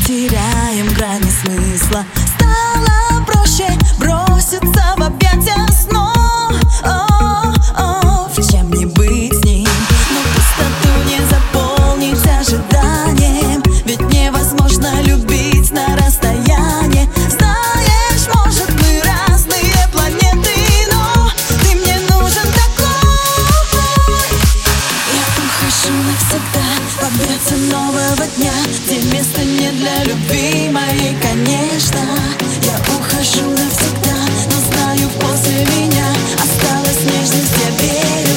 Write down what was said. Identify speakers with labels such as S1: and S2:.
S1: теряем грани смысла. Стало проще броситься в объятия снов, чем не быть с ним. Но пустоту не заполнить ожиданием, ведь невозможно любить на расстоянии. Знаешь, может, мы разные планеты, но ты мне нужен такой. Я ухожу навсегда в объятия нового дня, где места нет для любви моей, конечно. Я ухожу навсегда, но знаю, после меня осталась нежность, я верю.